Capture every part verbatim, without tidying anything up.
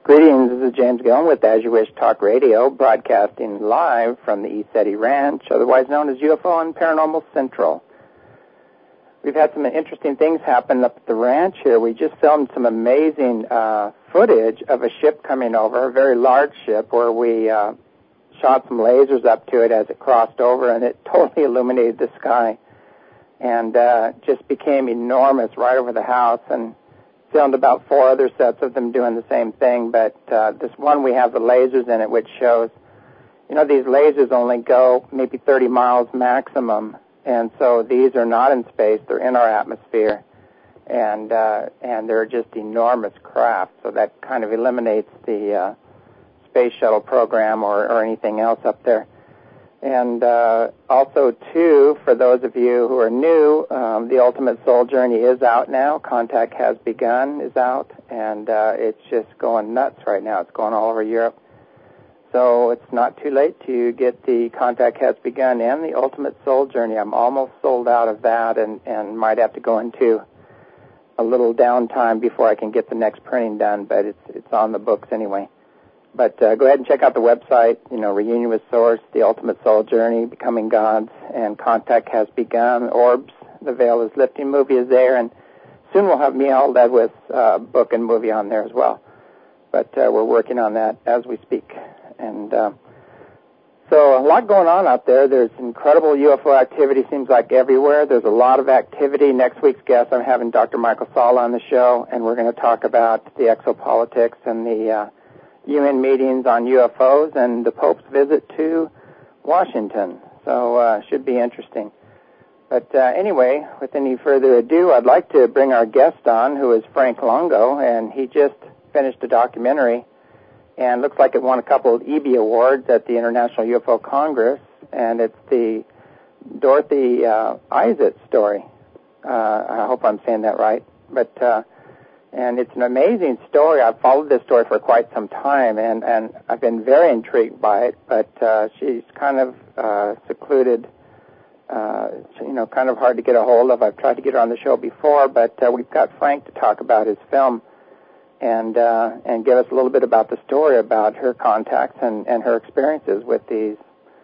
Greetings, this is James Gillen with As You Wish Talk Radio, broadcasting live from the ECETI Ranch, otherwise known as U F O and Paranormal Central. We've had some interesting things happen up at the ranch here. We just filmed some amazing uh, footage of a ship coming over, a very large ship, where we uh, shot some lasers up to it as it crossed over, and it totally illuminated the sky and uh, just became enormous right over the house, and filmed about four other sets of them doing the same thing, but uh, this one we have the lasers in it, which shows, you know, these lasers only go maybe thirty miles maximum, and so these are not in space, they're in our atmosphere, and uh, and they're just enormous craft, so that kind of eliminates the uh, space shuttle program or, or anything else up there. And uh, also, too, for those of you who are new, um, The Ultimate Soul Journey is out now. Contact Has Begun is out, and uh, it's just going nuts right now. It's going all over Europe. So it's not too late to get the Contact Has Begun and The Ultimate Soul Journey. I'm almost sold out of that and, and might have to go into a little downtime before I can get the next printing done, but it's it's on the books anyway. But uh, go ahead and check out the website, you know, Reunion with Source, The Ultimate Soul Journey, Becoming Gods, and Contact Has Begun. Orbs, The Veil is Lifting movie is there, and soon we'll have Meow Ledwith's uh, book and movie on there as well. But uh, we're working on that as we speak. And uh, so a lot going on out there. There's incredible U F O activity, seems like everywhere. There's a lot of activity. Next week's guest, I'm having Doctor Michael Salla on the show, and we're going to talk about the exopolitics and the Uh, U N meetings on U F Os and the Pope's visit to Washington. So uh should be interesting. But uh, anyway, with any further ado, I'd like to bring our guest on, who is Frank Longo, and he just finished a documentary, and looks like it won a couple of E B awards at the International U F O Congress, and it's the Dorothy uh, Isaac story. Uh, I hope I'm saying that right. But uh And it's an amazing story. I've followed this story for quite some time, and, and I've been very intrigued by it, but uh, she's kind of uh, secluded, uh, you know, kind of hard to get a hold of. I've tried to get her on the show before, but uh, we've got Frank to talk about his film and uh, and give us a little bit about the story about her contacts and, and her experiences with these,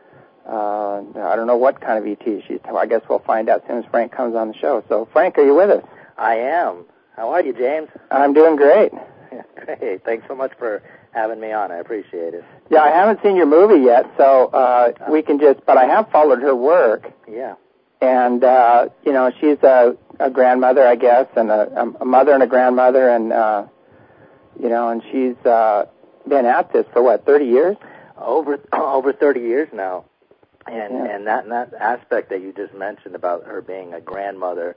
uh, I don't know what kind of E Ts she's, I guess we'll find out as soon as Frank comes on the show. So, Frank, are you with us? I am. How are you, James? I'm doing great. Great. Thanks so much for having me on. I appreciate it. Yeah, I haven't seen your movie yet, so uh, we can just, but I have followed her work. Yeah. And, uh, you know, she's a, a grandmother, I guess, and a, a mother and a grandmother, and, uh, you know, and she's uh, been at this for, what, thirty years? Over over thirty years now. And, yeah. and, that, and that aspect that you just mentioned about her being a grandmother,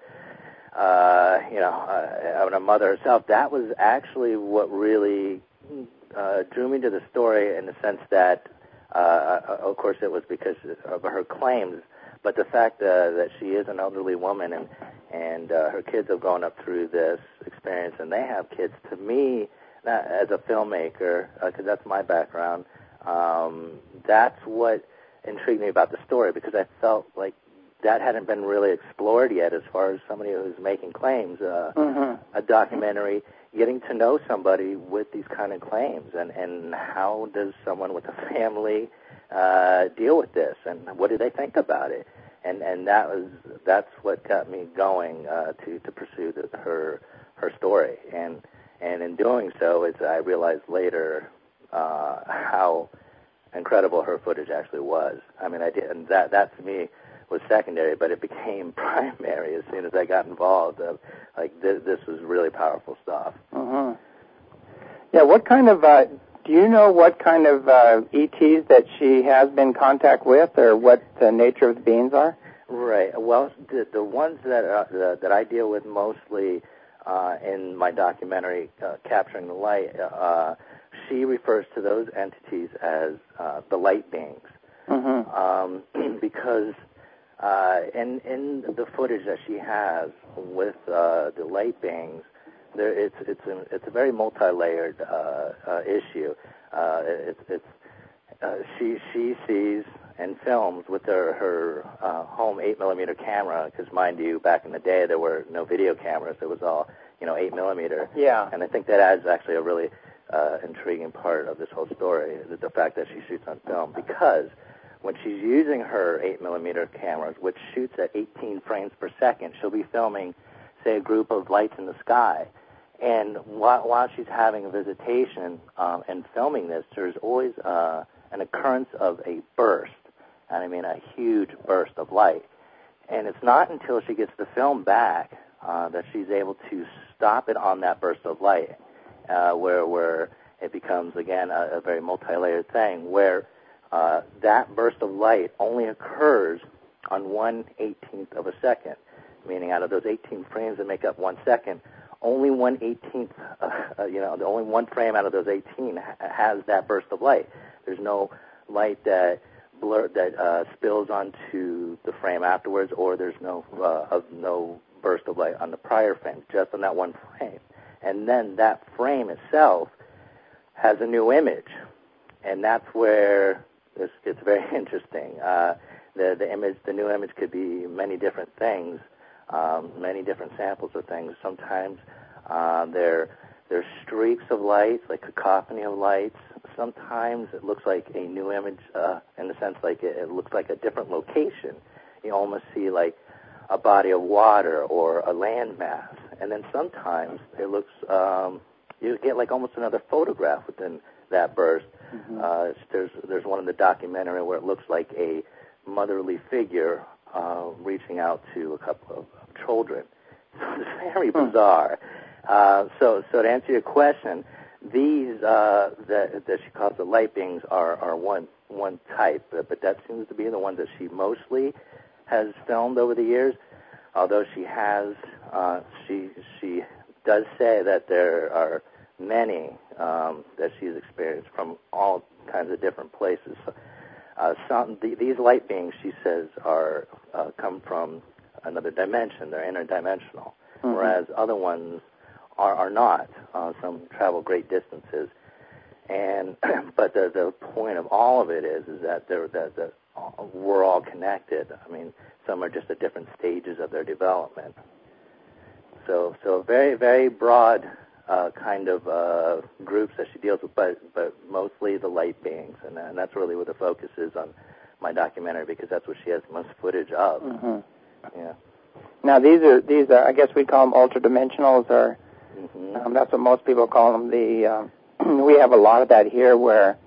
Uh, you know, uh, and a mother herself, that was actually what really uh, drew me to the story, in the sense that, uh, of course, it was because of her claims, but the fact uh, that she is an elderly woman, and and uh, her kids have gone up through this experience, and they have kids. To me, that, as a filmmaker, because uh, that's my background, um, that's what intrigued me about the story, because I felt like that hadn't been really explored yet as far as somebody who's making claims, uh, mm-hmm. a documentary, getting to know somebody with these kind of claims, and, and how does someone with a family uh, deal with this, and what do they think about it? And and that was that's what got me going uh, to to pursue the, her her story, and and in doing so, as I realized later uh, how incredible her footage actually was. I mean, I did, and that that to me was secondary, but it became primary as soon as I got involved. Uh, like this, this was really powerful stuff. Uh-huh. Yeah, what kind of, uh, do you know what kind of uh, E Ts that she has been in contact with, or what the nature of the beings are? Right. Well, the, the ones that uh, the, that I deal with mostly uh, in my documentary, uh, Capturing the Light, uh, she refers to those entities as uh, the light beings. Mm-hmm. Um, because Uh, in, in the footage that she has with uh, the light beings, there, it's it's a, it's a very multi-layered uh, uh, issue. Uh, it's it's uh, she she sees and films with her her uh, home eight millimeter camera, because mind you, back in the day there were no video cameras; it was all, you know, eight millimeter. Yeah. And I think that adds actually a really uh, intriguing part of this whole story, the, the fact that she shoots on film, because when she's using her eight millimeter cameras, which shoots at eighteen frames per second, she'll be filming, say, a group of lights in the sky. And while, while she's having a visitation um, and filming this, there's always uh, an occurrence of a burst, and I mean a huge burst of light. And it's not until she gets the film back uh, that she's able to stop it on that burst of light, uh, where where it becomes, again, a, a very multi-layered thing, where uh, that burst of light only occurs on one eighteenth of a second, meaning out of those eighteen frames that make up one second, only one eighteenth, uh, uh, you know, the only one frame out of those eighteen ha- has that burst of light. There's no light that blur that uh, spills onto the frame afterwards, or there's no uh, of no burst of light on the prior frame, just on that one frame. And then that frame itself has a new image, and that's where this gets very interesting. Uh, the the image, the new image, could be many different things, um, many different samples of things. Sometimes uh, they're they're streaks of lights, like cacophony of lights. Sometimes it looks like a new image, uh, in the sense like it, it looks like a different location. You almost see like a body of water or a landmass. And then sometimes it looks, um, you get like almost another photograph within that burst. Mm-hmm. Uh, there's there's one in the documentary where it looks like a motherly figure uh, reaching out to a couple of, of children. So it's very bizarre. Uh, so, so to answer your question, these uh, that, that she calls the light beings are, are one one type, but, but that seems to be the one that she mostly has filmed over the years. Although she has, uh, she she does say that there are many um, that she's experienced from all kinds of different places. So, uh, some the, these light beings, she says, are uh, come from another dimension. They're interdimensional, mm-hmm. whereas other ones are, are not. Uh, some travel great distances, and but the the point of all of it is is that they're that the we're all connected. I mean, some are just at different stages of their development. So, so very, very broad uh, kind of uh, groups that she deals with, but but mostly the light beings, and, and that's really what the focus is on my documentary, because that's what she has the most footage of. Mm-hmm. Yeah. Now these are these are I guess we call them ultradimensionals, or mm-hmm. um, that's what most people call them. The um, we have a lot of that here, where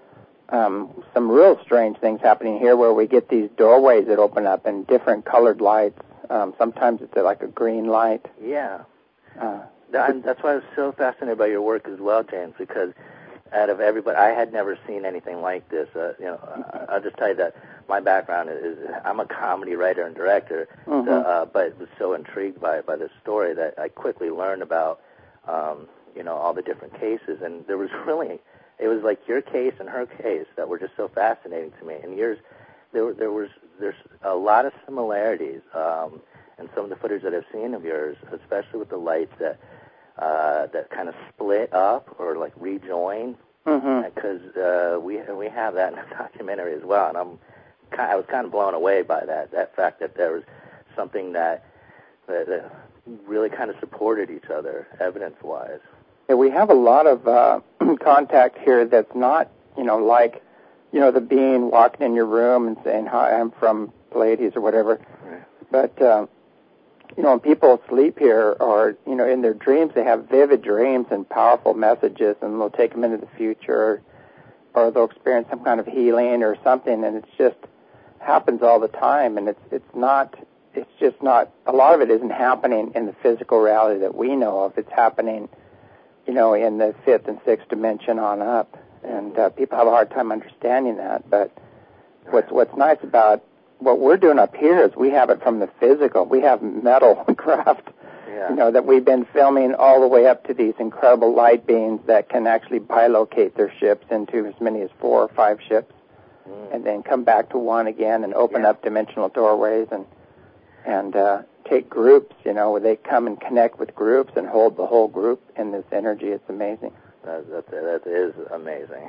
um, some real strange things happening here, where we get these doorways that open up and different colored lights. Um, sometimes it's like a green light. Yeah. Uh, that, that's why I was so fascinated by your work as well, James, because out of everybody, I had never seen anything like this. Uh, you know, I'll just tell you that my background is, I'm a comedy writer and director, mm-hmm. so, uh, but was so intrigued by by this story that I quickly learned about, um, you know, all the different cases. And there was really, it was like your case and her case that were just so fascinating to me. And yours, there were, there was, there's a lot of similarities, um, in some of the footage that I've seen of yours, especially with the lights that, uh, that kind of split up or like rejoin, because mm-hmm. uh, we we have that in the documentary as well, and I'm I was kind of blown away by that that fact that there was something that that, that really kind of supported each other evidence-wise. Yeah, we have a lot of uh, contact here that's not, you know, like, you know, the being walking in your room and saying, "Hi, I'm from Pleiades," or whatever, right. but. Uh, You know, when people sleep here, or, you know, in their dreams, they have vivid dreams and powerful messages, and they'll take them into the future, or they'll experience some kind of healing or something, and it's just happens all the time, and it's it's not, it's just not, a lot of it isn't happening in the physical reality that we know of. It's happening, you know, in the fifth and sixth dimension on up, and uh, people have a hard time understanding that, but what's what's nice about what we're doing up here is we have it from the physical. We have metal craft, yeah. you know, that we've been filming all the way up to these incredible light beams that can actually bilocate their ships into as many as four or five ships, mm. and then come back to one again and open yeah. up dimensional doorways and and uh, take groups, you know, where they come and connect with groups and hold the whole group in this energy. It's amazing. That, that, that is amazing.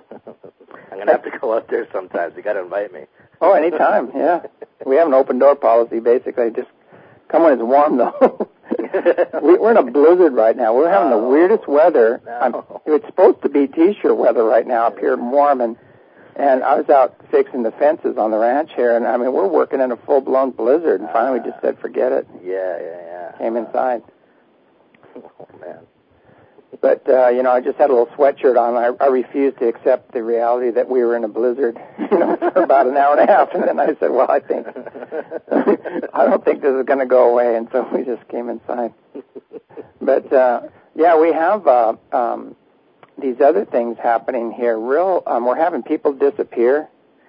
I'm going to have to go up there sometimes. You got to invite me. Oh, anytime, yeah. We have an open door policy, basically. Just come when it's warm, though. we, we're in a blizzard right now. We're having oh, the weirdest weather. No. I'm, it's supposed to be T-shirt weather right now up here in Mormon. And I was out fixing the fences on the ranch here, and I mean, we're working in a full-blown blizzard, and finally we just said, forget it. Yeah, yeah, yeah. Came inside. Oh, man. But, uh, you know, I just had a little sweatshirt on. I, I refused to accept the reality that we were in a blizzard, you know, for about an hour and a half. And then I said, well, I think, I don't think this is going to go away. And so we just came inside. But, uh, yeah, we have uh, um, these other things happening here. Real, um, we're having people disappear.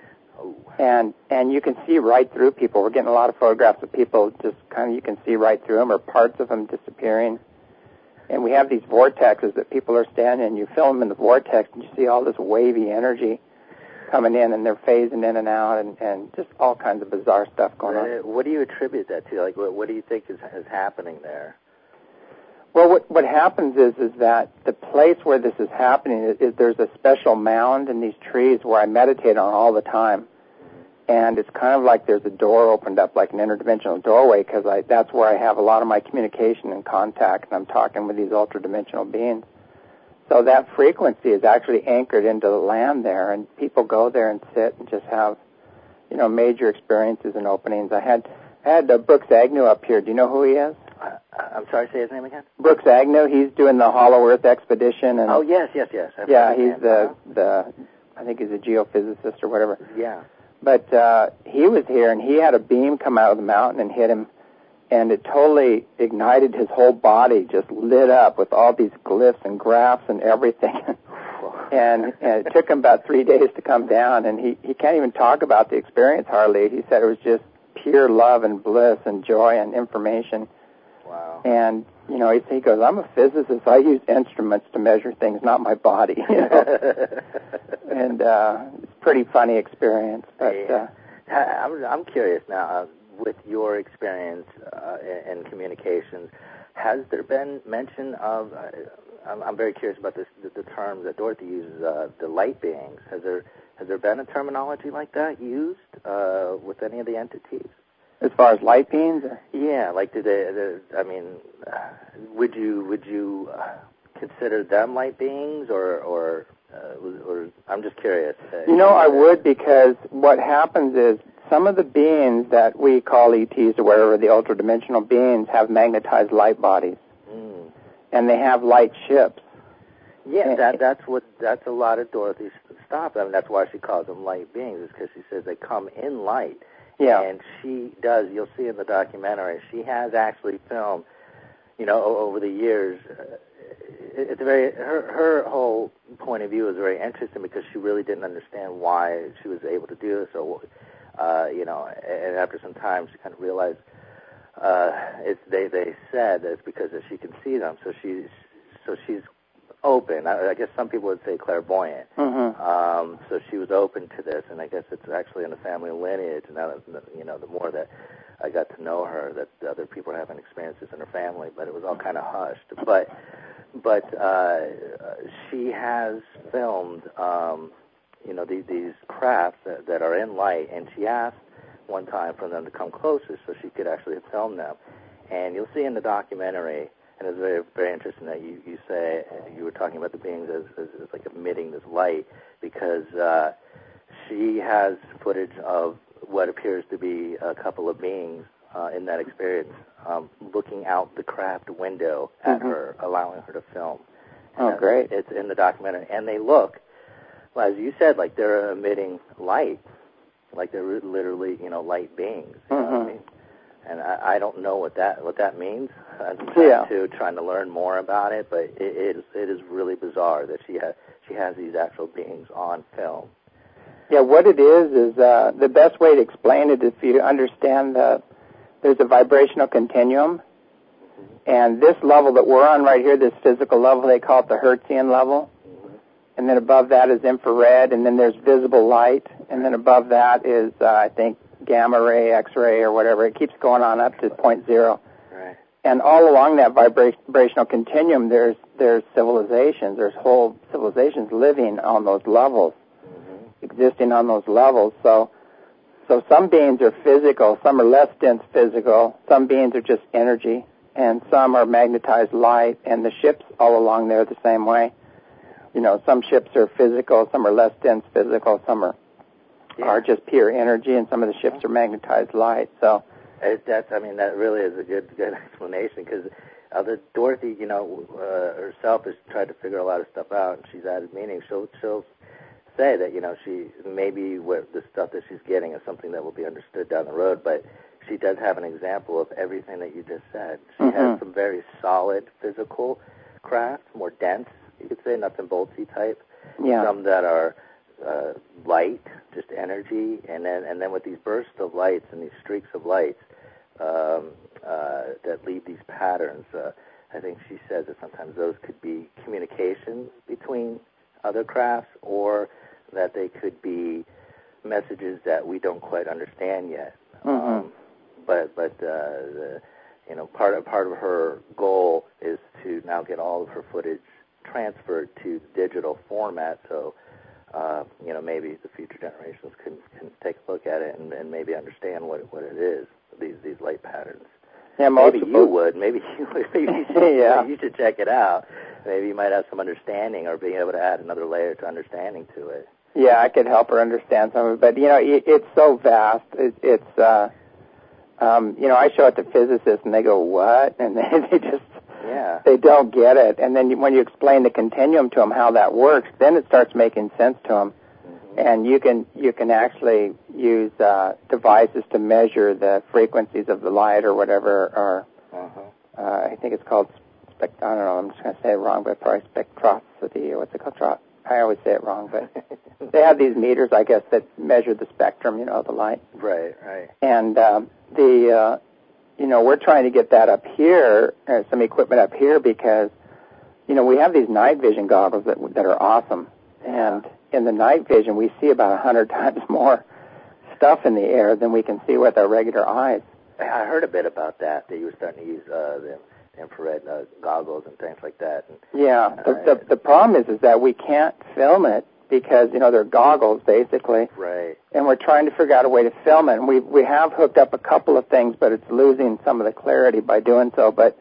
And and you can see right through people. We're getting a lot of photographs of people just kind of, you can see right through them or parts of them disappearing. And we have these vortexes that people are standing in. You film them in the vortex, and you see all this wavy energy coming in, and they're phasing in and out, and, and just all kinds of bizarre stuff going on. What do you attribute that to? Like, what, what do you think is, is happening there? Well, what what happens is is that the place where this is happening is, is there's a special mound in these trees where I meditate on all the time. And it's kind of like there's a door opened up, like an interdimensional doorway, because I, that's where I have a lot of my communication and contact, and I'm talking with these ultra-dimensional beings. So that frequency is actually anchored into the land there, and people go there and sit and just have, you know, major experiences and openings. I had I had uh, Brooks Agnew up here. Do you know who he is? Uh, I'm sorry, say his name again? Brooks Agnew. He's doing the Hollow Earth expedition. And oh, yes, yes, yes. I've yeah, he's the, the, I think he's a geophysicist or whatever. Yeah. But uh, he was here, and he had a beam come out of the mountain and hit him, and it totally ignited his whole body, just lit up with all these glyphs and graphs and everything. and, and it took him about three days to come down, and he, he can't even talk about the experience hardly. He said it was just pure love and bliss and joy and information. Wow. And, you know, he, he goes, I'm a physicist. I use instruments to measure things, not my body. You know? and uh, it's a pretty funny experience. But uh, I'm, I'm curious now, uh, with your experience uh, in, in communications, has there been mention of, uh, I'm, I'm very curious about this, the, the term that Dorothy uses, uh, the light beings. Has there has there been a terminology like that used uh, with any of the entities? As far as light beings? Or? Yeah, like do they, the, I mean, uh, would you would you uh, consider them light beings, or or, uh, or I'm just curious. Uh, you know, I would, because what happens is some of the beings that we call E Ts or whatever, the ultra-dimensional beings, have magnetized light bodies, mm. and they have light ships. Yeah, that that's what that's a lot of Dorothy's stuff. I mean, that's why she calls them light beings, is because she says they come in light. Yeah. And she does, you'll see in the documentary, she has actually filmed, you know, over the years. Uh, it's very, her, her whole point of view is very interesting, because she really didn't understand why she was able to do this. So, uh, you know, and after some time she kind of realized, uh, it's, they, they said that it's because that she can see them. So she's, so she's open. I, I guess some people would say clairvoyant. Mm-hmm. Um, so she was open to this, and I guess it's actually in the family lineage. And now, that, you know, the more that I got to know her, that the other people are having experiences in her family, but it was all kind of hushed. But, but uh, she has filmed, um, you know, these, these crafts that, that are in light, and she asked one time for them to come closer so she could actually film them. And you'll see in the documentary. And it's very, very interesting that you, you say, you were talking about the beings as, as, as like emitting this light, because uh, she has footage of what appears to be a couple of beings uh, in that experience um, looking out the craft window at mm-hmm. her, allowing her to film. And oh, great. It's in the documentary. And they look, well, as you said, like they're emitting light, like they're literally, you know, light beings. You mm-hmm. know what I mean? And I, I don't know what that what that means. I'm trying yeah. to trying to learn more about it, but it, it is it is really bizarre that she has she has these actual beings on film. Yeah, what it is is uh, the best way to explain it is for you to understand the there's a vibrational continuum, mm-hmm. and this level that we're on right here, this physical level, they call it the Hertzian level, mm-hmm. and then above that is infrared, and then there's visible light, and then above that is uh, I think. gamma ray, X-ray, or whatever. It keeps going on up to point zero. Right. And all along that vibrational continuum, there's there's civilizations. There's whole civilizations living on those levels, mm-hmm. existing on those levels. So, so some beings are physical. Some are less dense physical. Some beings are just energy, and some are magnetized light, and the ships all along there the same way. You know, some ships are physical, some are less dense physical, some are yeah. are just pure energy, and some of the ships are magnetized light. So it, that's, I mean, that really is a good good explanation, because uh, the Dorothy, you know, uh, herself has tried to figure a lot of stuff out, and she's added meaning. She'll she'll say that, you know, she maybe what the stuff that she's getting is something that will be understood down the road, but she does have an example of everything that you just said. She mm-hmm. has some very solid physical craft, more dense, you could say, nuts and boltsy type. Yeah. Some that are uh, light, just energy, and then and then with these bursts of lights and these streaks of lights um, uh, that leave these patterns. Uh, I think she says that sometimes those could be communication between other crafts, or that they could be messages that we don't quite understand yet. Mm-hmm. Um, but but uh, the, you know, part of part of her goal is to now get all of her footage transferred to digital format, so uh, you know, maybe the future generations can can take a look at it and, and maybe understand what what it is, these these light patterns. Yeah, maybe you would. Maybe you would. Maybe you should, yeah. you should check it out. Maybe you might have some understanding, or being able to add another layer to understanding to it. Yeah, I could help her understand some of it, but you know, it, it's so vast. It, it's uh, um, you know, I show it to physicists, and they go, "What?" And they, they just yeah, they don't get it. And then when you explain the continuum to them, how that works, then it starts making sense to them. Mm-hmm. And you can you can actually use uh, devices to measure the frequencies of the light or whatever, or uh-huh. uh, I think it's called spect. I don't know. I'm just going to say it wrong, but probably spectroscopy, or what's it called? Tro- I always say it wrong, but they have these meters, I guess, that measure the spectrum, you know, the light. Right, right. And um, the, uh, you know, we're trying to get that up here, uh, some equipment up here, because, you know, we have these night vision goggles that that are awesome. And in the night vision, we see about a hundred times more stuff in the air than we can see with our regular eyes. I heard a bit about that, that you were starting to use uh, the infrared uh, goggles and things like that. And, yeah, the, uh, the the problem is is that we can't film it because, you know, they're goggles basically. Right. And we're trying to figure out a way to film it. And we we have hooked up a couple of things, but it's losing some of the clarity by doing so. But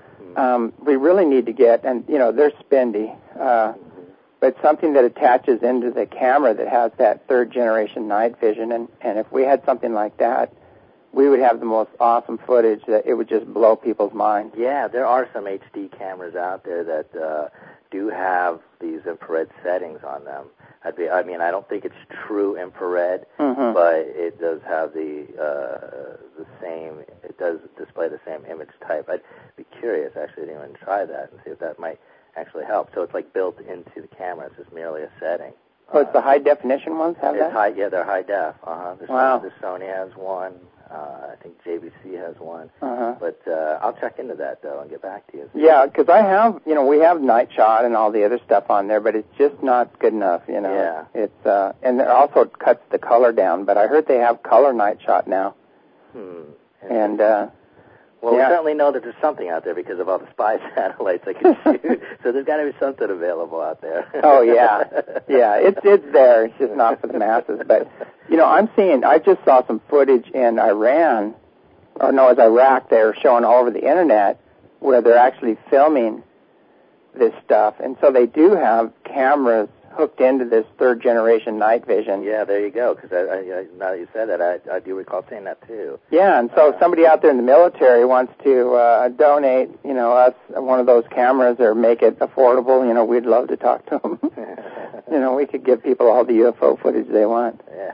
um, we really need to get, and you know, they're spendy, uh, mm-hmm. but something that attaches into the camera that has that third generation night vision. And and if we had something like that, we would have the most awesome footage that it would just blow people's minds. Yeah, there are some H D cameras out there that uh, do have these infrared settings on them. I'd be, I mean, I don't think it's true infrared, mm-hmm. but it does have the uh, the same. It does display the same image type. I'd be curious, actually, to even try that and see if that might actually help. So it's like built into the camera. It's just merely a setting. Oh, it's the high definition ones have it's that? High, yeah, they're high def. Uh-huh. The wow. Sony, the Sony has one. Uh, I think J V C has one. Uh-huh. But uh, I'll check into that, though, and get back to you. Yeah, because I have, you know, we have Night Shot and all the other stuff on there, but it's just not good enough, you know. Yeah. It's, uh, and it also cuts the color down, but I heard they have color Night Shot now. Hmm. And, uh, Well, yeah. we certainly know that there's something out there because of all the spy satellites that can shoot. So there's got to be something available out there. Oh yeah, yeah. It's it's there. It's just not for the masses. But you know, I'm seeing. I just saw some footage in Iran, or no, it was Iraq. They're showing all over the internet where they're actually filming this stuff, and so they do have cameras hooked into this third generation night vision. Yeah, there you go. Because I, I, now that you said that, I, I do recall seeing that too. Yeah, and so uh, if somebody out there in the military wants to uh, donate, you know, us one of those cameras or make it affordable, you know, we'd love to talk to them. You know, we could give people all the U F O footage they want. Yeah.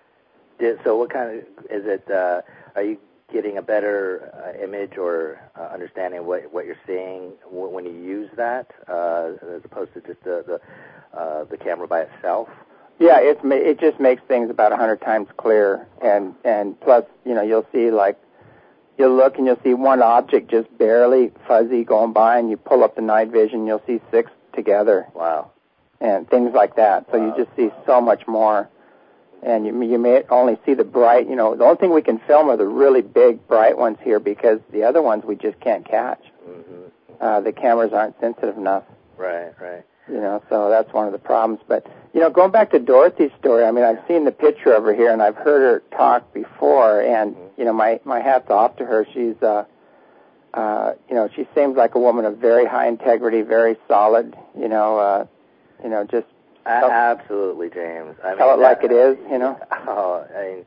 Did, so what kind of, is it, uh, are you getting a better uh, image or uh, understanding of what, what you're seeing w- when you use that, uh, as opposed to just the, the Uh, the camera by itself? Yeah, it's it just makes things about a hundred times clearer, and and plus, you know, you'll see like you'll look and you'll see one object just barely fuzzy going by, and you pull up the night vision, you'll see six together. Wow. And things like that. So wow. you just see so much more, and you you may only see the bright. You know, the only thing we can film are the really big bright ones here because the other ones we just can't catch. Mm-hmm. Uh, the cameras aren't sensitive enough. Right, right. You know, so that's one of the problems. But, you know, going back to Dorothy's story, I mean, I've seen the picture of her here, and I've heard her talk before, and, you know, my, my hat's off to her. She's, uh, uh, you know, she seems like a woman of very high integrity, very solid. You know, uh, you know, just tell, absolutely, James. I tell mean, it like that, it is. You know. Oh, I mean,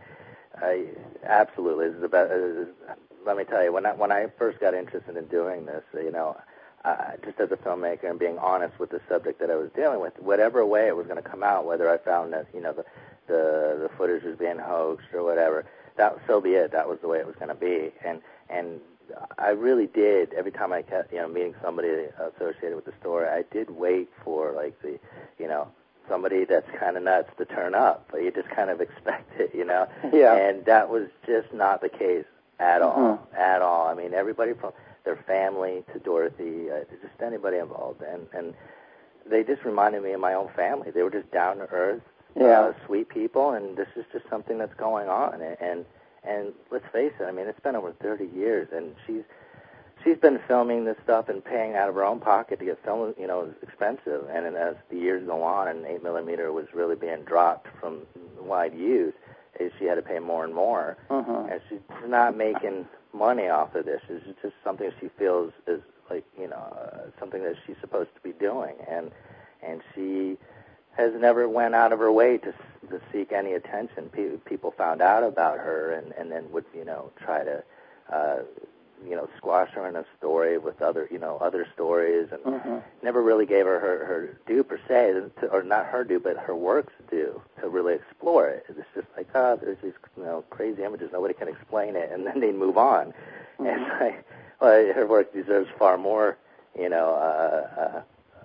I absolutely. This is about. Uh, let me tell you, when I when I first got interested in doing this, you know, uh, just as a filmmaker and being honest with the subject that I was dealing with, whatever way it was going to come out, whether I found that you know the the the footage was being hoaxed or whatever, that so be it. That was the way it was going to be, and and. I really did. Every time I kept, you know, meeting somebody associated with the story, I did wait for, like, the, you know, somebody that's kind of nuts to turn up. But you just kind of expect it, you know? Yeah. And that was just not the case at all, Mm-hmm. at all. I mean, everybody from their family to Dorothy, uh, just anybody involved. And, and they just reminded me of my own family. They were just down-to-earth, yeah. uh, sweet people, and this is just something that's going on. And, and And let's face it, I mean, it's been over thirty years, and she's she's been filming this stuff and paying out of her own pocket to get filmed. You know, it's expensive. And, and as the years go on, and eight millimeter was really being dropped from wide use, she had to pay more and more. Mm-hmm. And she's not making money off of this. It's just something she feels is like, you know, uh, something that she's supposed to be doing. And and she has never went out of her way to to seek any attention. Pe- people found out about her and, and then would, you know, try to, uh, you know, squash her in a story with other, you know, other stories, and mm-hmm. never really gave her, her her due per se, to, or not her due, but her work's due to really explore it. It's just like, oh, there's these, you know, crazy images, nobody can explain it, and then they move on. Mm-hmm. And like, well, her work deserves far more, you know, uh, uh,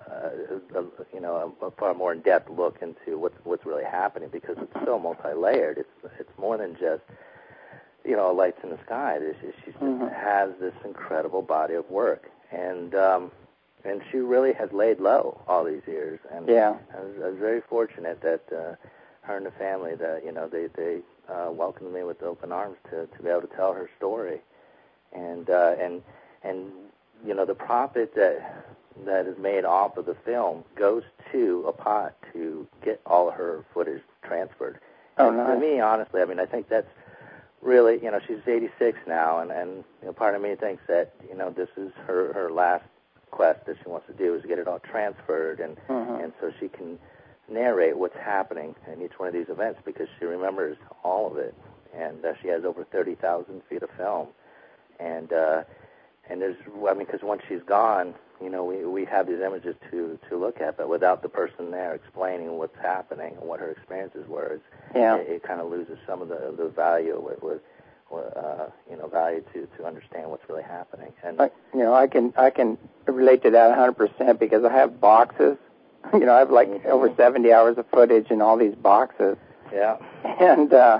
Uh, a, you know, a, a far more in-depth look into what's what's really happening, because it's so multi-layered. It's it's more than just, you know, lights in the sky. She, she just mm-hmm. has this incredible body of work, and um, and she really has laid low all these years. And yeah. I was, I was very fortunate that uh, her and the family, that you know, they they uh, welcomed me with open arms to, to be able to tell her story, and uh, and and you know, the profit that that is made off of the film goes to a pot to get all of her footage transferred. Oh, and nice. For me, honestly, I mean, I think that's really, you know, she's eighty-six now, and, and you know, part of me thinks that, you know, this is her, her last quest that she wants to do, is get it all transferred, and, mm-hmm. and so she can narrate what's happening in each one of these events, because she remembers all of it, and uh, she has over thirty thousand feet of film, and uh, and there's, I mean, because once she's gone, you know, we, we have these images to, to look at, but without the person there explaining what's happening and what her experiences were, it's, yeah. it, it kind of loses some of the, the value, with, with uh, you know, value to, to understand what's really happening. And I, you know, I can I can relate to that one hundred percent, because I have boxes. You know, I have like mm-hmm. over seventy hours of footage in all these boxes. Yeah. And uh,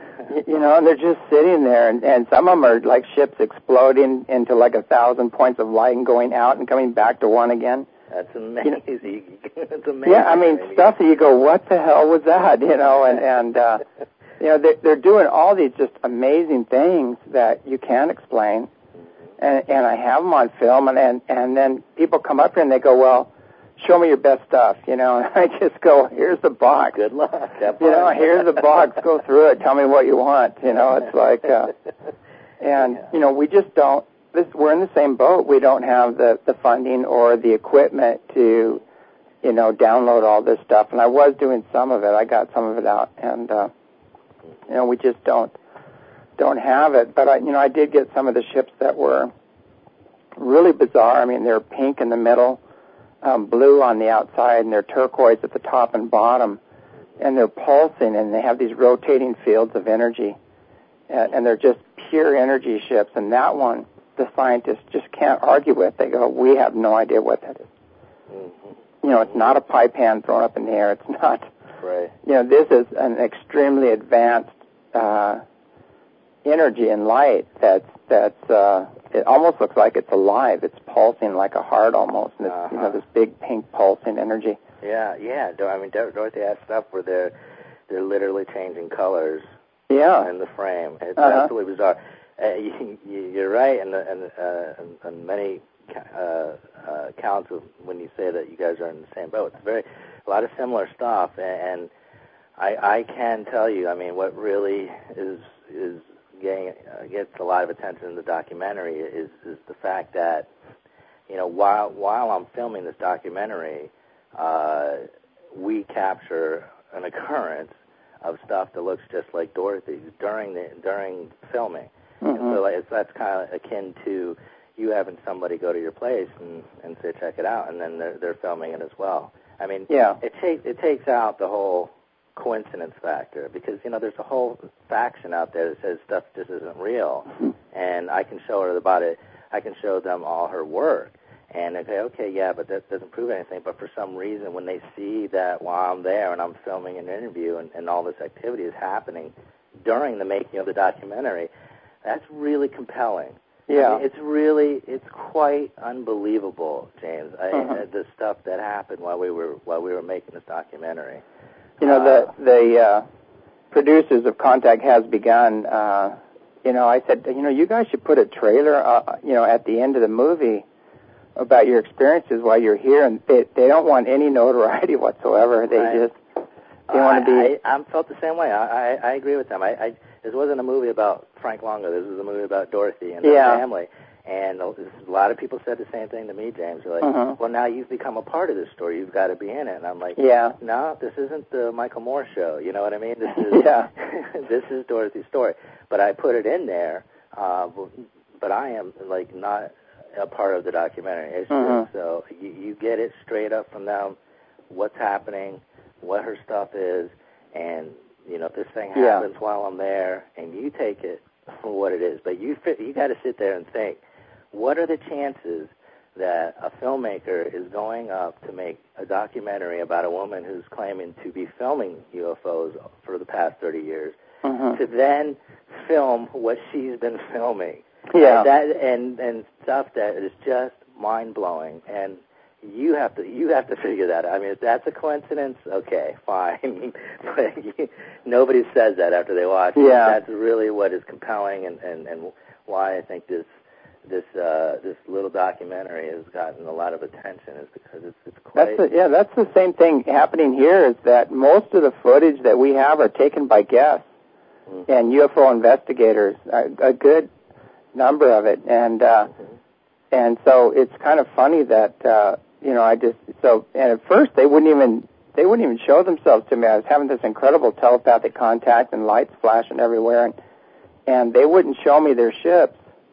you know, and they're just sitting there, and, and some of them are like ships exploding into like a thousand points of light and going out and coming back to one again. That's amazing. You know, That's amazing. Yeah, I mean, I stuff that you go, what the hell was that? You know, and, and uh, you know, they're, they're doing all these just amazing things that you can't explain. Mm-hmm. And, and I have them on film, and, and, and then people come up here and they go, well, show me your best stuff, you know, and I just go, here's the box. Good luck. You know, here's the box. Go through it. Tell me what you want. You know, it's like, uh, and, yeah. you know, we just don't, this, we're in the same boat. We don't have the, the funding or the equipment to, you know, download all this stuff. And I was doing some of it. I got some of it out. And, uh, you know, we just don't, don't have it. But, I, you know, I did get some of the ships that were really bizarre. I mean, they're pink in the middle. Um, blue on the outside, and they're turquoise at the top and bottom, and they're pulsing, and they have these rotating fields of energy, and, and they're just pure energy ships. And that one, the scientists just can't argue with. They go, we have no idea what that is. Mm-hmm. You know, it's not a pipe hand thrown up in the air. It's not. Right. You know, this is an extremely advanced uh, energy and light that's that's. Uh, It almost looks like it's alive. It's pulsing like a heart almost. And it's, uh-huh. you know, this big pink pulsing energy. Yeah, yeah. I mean, Dorothy has stuff where they're they're literally changing colors. Yeah. In the frame, it's uh-huh. absolutely bizarre. Uh, you, you're right, and and uh, and many uh, uh, counts of when you say that you guys are in the same boat. It's very a lot of similar stuff, and, and I I can tell you, I mean, what really is is getting, uh, gets a lot of attention in the documentary is, is the fact that, you know, while while I'm filming this documentary, uh, we capture an occurrence of stuff that looks just like Dorothy's during the during filming. Mm-hmm. And so it's, that's kind of akin to you having somebody go to your place and, and say, check it out, and then they're, they're filming it as well. I mean, yeah. it, takes it takes out the whole coincidence factor because, you know, there's a whole faction out there that says stuff just isn't real, mm-hmm. and I can show her about it. I can show them all her work, and they say, okay, yeah, but that doesn't prove anything. But for some reason, when they see that while I'm there and I'm filming an interview and, and all this activity is happening during the making of the documentary, that's really compelling. Yeah, I mean, it's really, it's quite unbelievable, James. I, uh-huh. uh, the stuff that happened while we were while we were making this documentary. You know, uh, the the uh, producers of Contact Has Begun. Uh, you know, I said, you know, you guys should put a trailer, uh, you know, at the end of the movie about your experiences while you're here, and they they don't want any notoriety whatsoever. They I, just they want to be. I, I, I felt the same way. I, I, I agree with them. I, I this wasn't a movie about Frank Longo. This was a movie about Dorothy and her yeah. family. And a lot of people said the same thing to me, James. They're like, uh-huh. well, now you've become a part of this story. You've got to be in it. And I'm like, yeah. no, this isn't the Michael Moore show. You know what I mean? This is yeah. this is Dorothy's story. But I put it in there, uh, but I am, like, not a part of the documentary. It's uh-huh. just, so you, you get it straight up from them, what's happening, what her stuff is, and, you know, if this thing happens yeah. while I'm there, and you take it for what it is. But you you got to sit there and think, what are the chances that a filmmaker is going up to make a documentary about a woman who's claiming to be filming U F Os for the past thirty years, uh-huh. to then film what she's been filming? Yeah. And, that, and, and stuff that is just mind-blowing. And you have to you have to figure that out. I mean, if that's a coincidence, okay, fine. But you, nobody says that after they watch it. Yeah. That's really what is compelling and, and, and why I think this this uh, this little documentary has gotten a lot of attention is because it's, it's quite... That's the, yeah, that's the same thing happening here is that most of the footage that we have are taken by guests mm-hmm. and U F O investigators, a, a good number of it. And uh, mm-hmm. and so it's kind of funny that... Uh, You know, I just so and at first they wouldn't even they wouldn't even show themselves to me. I was having this incredible telepathic contact and lights flashing everywhere, and and they wouldn't show me their ships.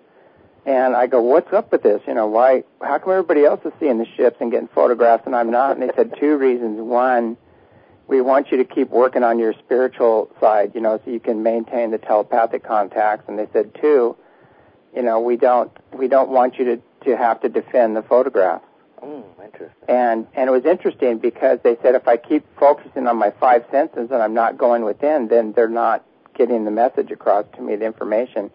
And I go, what's up with this? You know, why? How come everybody else is seeing the ships and getting photographs and I'm not? And they said two reasons. One, we want you to keep working on your spiritual side, you know, so you can maintain the telepathic contacts. And they said two, you know, we don't we don't want you to to have to defend the photographs. Mm, interesting. And and it was interesting because they said if I keep focusing on my five senses and I'm not going within, then they're not getting the message across to me, the information.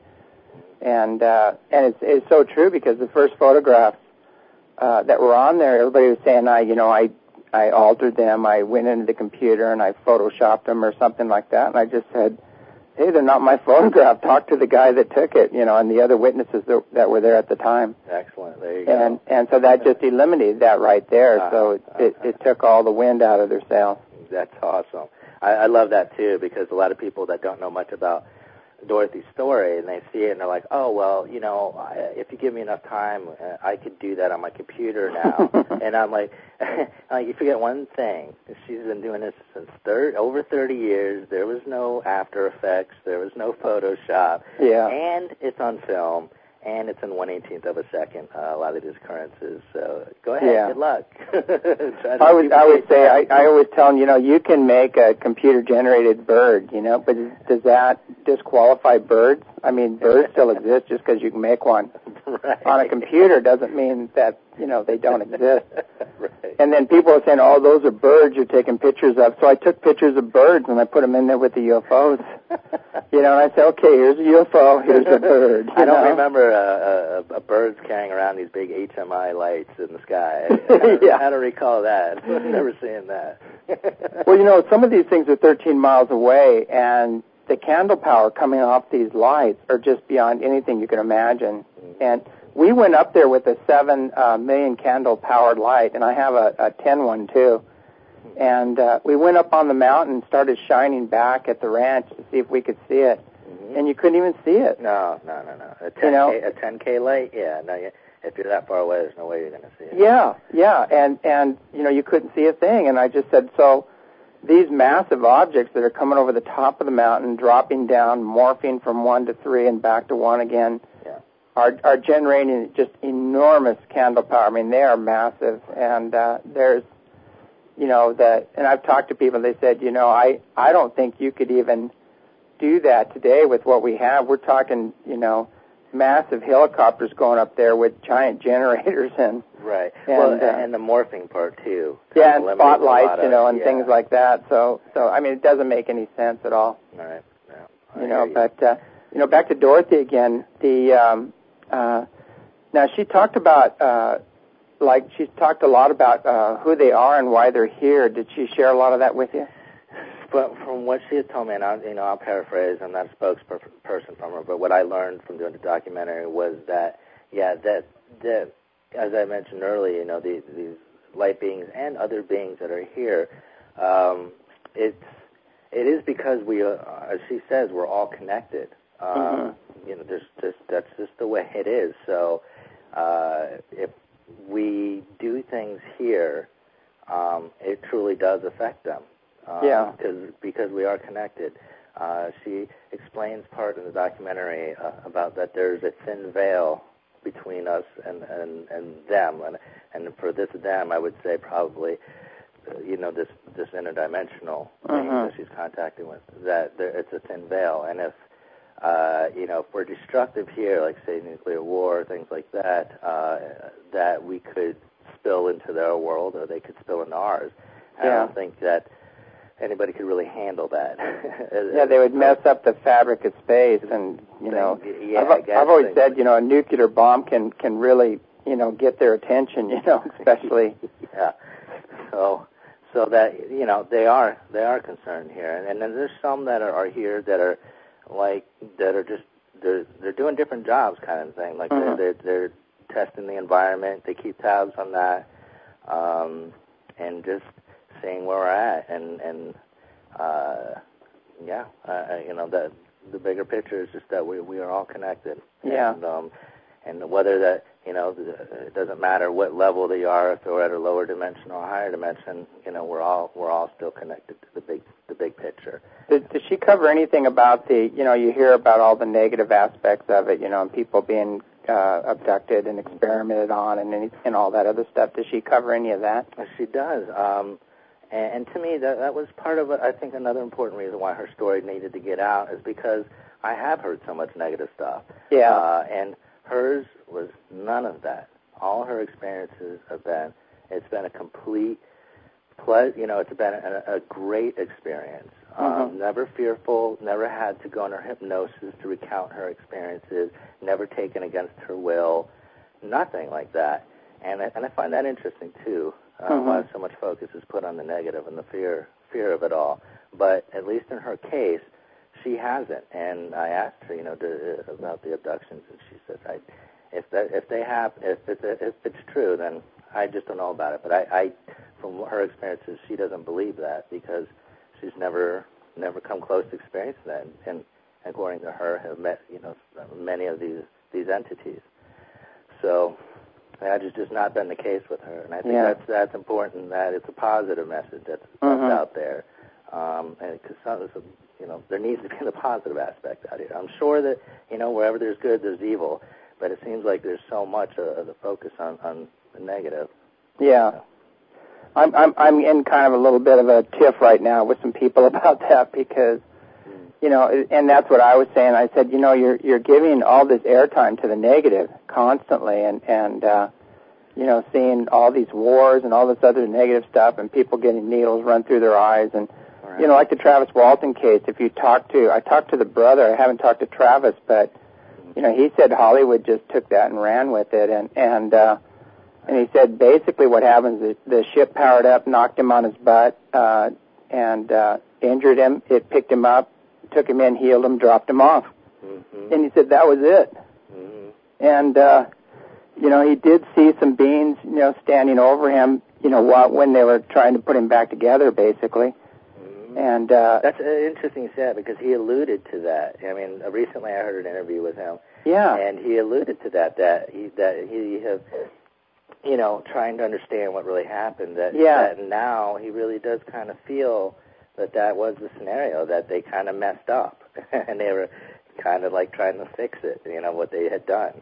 And uh, and it's it's so true because the first photographs uh, that were on there, everybody was saying I you know I I altered them, I went into the computer and I photoshopped them or something like that, and I just said, hey, they're not my photograph. Talk to the guy that took it, you know, and the other witnesses that, that were there at the time. Excellent. There you and, go. And so that just eliminated that right there. Uh, so it, okay. it, it took all the wind out of their sails. That's awesome. I, I love that, too, because a lot of people that don't know much about Dorothy's story, and they see it, and they're like, oh, well, you know, I, if you give me enough time, uh, I could do that on my computer now. And I'm like, like, you forget one thing. She's been doing this since thir- over thirty years. There was no After Effects. There was no Photoshop. Yeah. And it's on film. And it's in one eighteenth of a second, uh, a lot of these occurrences. So go ahead, yeah. good luck. I would, I would say, I, I always tell them, you know, you can make a computer-generated bird, you know, but does that disqualify birds? I mean, birds still exist just because you can make one. Right. On a computer doesn't mean that, you know, they don't exist. Right. And then people are saying, oh, those are birds you're taking pictures of. So I took pictures of birds and I put them in there with the U F Os. You know, and I said, okay, here's a U F O, here's a bird. I don't know? remember uh, a, a birds carrying around these big H M I lights in the sky. I don't, yeah. I don't recall that. I've never seen that. Well, you know, some of these things are thirteen miles away, and the candle power coming off these lights are just beyond anything you can imagine. Mm-hmm. And we went up there with a seven uh, million candle powered light, and I have a, a ten one too. And uh, we went up on the mountain and started shining back at the ranch to see if we could see it. Mm-hmm. Mm-hmm. and you couldn't even see it. No, no, no, no. A ten K, you know? a ten K light, yeah. No, if you're that far away, there's no way you're going to see it. Yeah, yeah, and and you know you couldn't see a thing. And I just said, so these massive objects that are coming over the top of the mountain, dropping down, morphing from one to three and back to one again, yeah. are are generating just enormous candle power. I mean, they are massive, and uh, there's, you know, the and I've talked to people. They said, you know, I I don't think you could even do that today with what we have. We're talking, you know, massive helicopters going up there with giant generators and right. And, well, uh, and the morphing part too. Yeah, and spotlights, you know, of, and yeah. things like that. So, so I mean, it doesn't make any sense at all. All right. Yeah. You know, you. but uh, you know, back to Dorothy again. The um, uh, now she talked about uh, like she's talked a lot about uh, who they are and why they're here. Did she share a lot of that with you? But from what she had told me, and I'll, you know, I'll paraphrase, I'm not a spokesperson from her, but what I learned from doing the documentary was that, yeah, that, that as I mentioned earlier, you know, these, these light beings and other beings that are here, um, it's, it is because we, uh, as she says, we're all connected. Um, mm-hmm. You know, there's just, that's just the way it is. So uh, if we do things here, um, it truly does affect them. Um, yeah. Because because we are connected. Uh, she explains part in the documentary uh, about that there's a thin veil between us and, and, and them. And, and for this them, I would say probably, uh, you know, this, this interdimensional uh-huh. being that she's contacting with, that there, it's a thin veil. And if, uh, you know, if we're destructive here, like, say, nuclear war, things like that, uh, that we could spill into their world or they could spill into ours. Yeah. I don't think that anybody could really handle that. Yeah, they would mess up the fabric of space, and you know, yeah, I've, I've always said, you know, a nuclear bomb can can really, you know, get their attention, you know, especially. Yeah. So, so that you know, they are they are concerned here, and, and then there's some that are, are here that are like that are just they're they're doing different jobs, kind of thing. Like mm-hmm. they're, they're they're testing the environment, they keep tabs on that, um, and just seeing where we're at, and and uh, yeah, uh, you know, the the bigger picture is just that we we are all connected. Yeah. And, um, and whether that, you know, it doesn't matter what level they are, if they're at a lower dimension or a higher dimension, you know, we're all we're all still connected to the big the big picture. Does, does she cover anything about the, you know, you hear about all the negative aspects of it, you know, and people being uh, abducted and experimented on and any, and all that other stuff? Does she cover any of that? She does. Um, and, and to me, that that was part of it. I think another important reason why her story needed to get out is because I have heard so much negative stuff. Yeah. Uh, and hers was none of that. All her experiences have been, it's been a complete, ple- you know, it's been a, a great experience. Mm-hmm. Um, never fearful, never had to go under hypnosis to recount her experiences, never taken against her will, nothing like that. And I, and I find that interesting, too, uh, mm-hmm. why so much focus is put on the negative and the fear fear of it all. But at least in her case, she hasn't. And I asked her, you know, to, uh, about the abductions, and she says, I, if that, if they have, if it's, if it's true, then I just don't know about it. But I, I, from her experiences, she doesn't believe that because she's never, never come close to experiencing that. And, and according to her, have met, you know, many of these these entities. So that has just not been the case with her. And I think yeah. that's that's important. That it's a positive message that's, that's mm-hmm. out there. Um, and because some, you know, there needs to be the positive aspect out here. I'm sure that, you know, wherever there's good, there's evil. But it seems like there's so much of the focus on, on the negative. Yeah. So. I'm, I'm I'm in kind of a little bit of a tiff right now with some people about that because, mm. you know, and that's what I was saying. I said, you know, you're you're giving all this airtime to the negative constantly, and and uh, you know, seeing all these wars and all this other negative stuff, and people getting needles run through their eyes, and right. you know, like the Travis Walton case. If you talk to, I talked to the brother. I haven't talked to Travis, but you know, he said Hollywood just took that and ran with it, and and. Uh, And he said basically what happens is the ship powered up, knocked him on his butt, uh, and uh, injured him. It picked him up, took him in, healed him, dropped him off. Mm-hmm. And he said that was it. Mm-hmm. And, uh, you know, he did see some beings, you know, standing over him, you know, while, when they were trying to put him back together, basically. Mm-hmm. Mm-hmm. And uh, that's uh, interesting you say that, because he alluded to that. I mean, uh, recently I heard an interview with him. Yeah. And he alluded to that, that he, that he have, you know, trying to understand what really happened, that, yeah. that now he really does kind of feel that that was the scenario, that they kind of messed up, and they were kind of like trying to fix it, you know, what they had done.